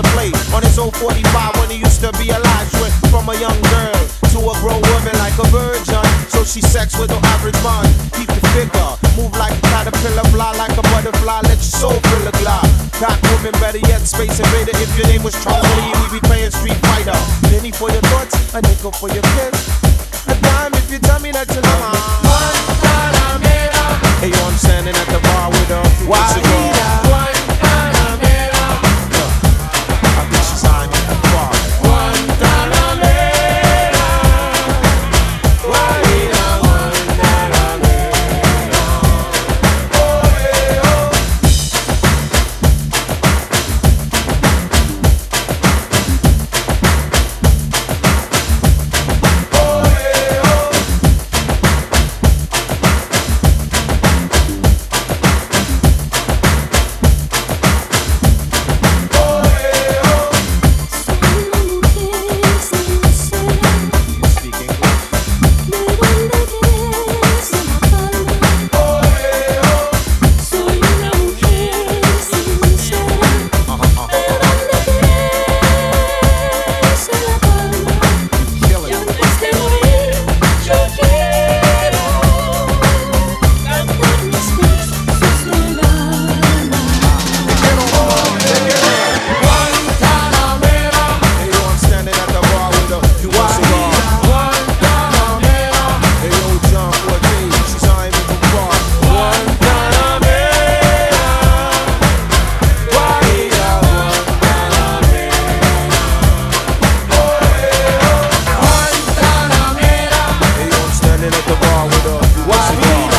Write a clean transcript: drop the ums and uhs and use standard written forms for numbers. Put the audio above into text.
play on his old 45 when he used to be alive. She went from a young girl to a grown woman like a virgin. So she sex with no average man. Keep the figure, move like a caterpillar, fly like a butterfly, let your soul fill a glide. Got women, better yet, Space Invader. If your name was Charlie, we be playing Street Fighter. Penny for your thoughts, a nickel for your kiss. A dime if you tell me that you love me. Hey yo, I'm standing at the bar with a cigar. I think she's eyeing me at the bar. At the bar with a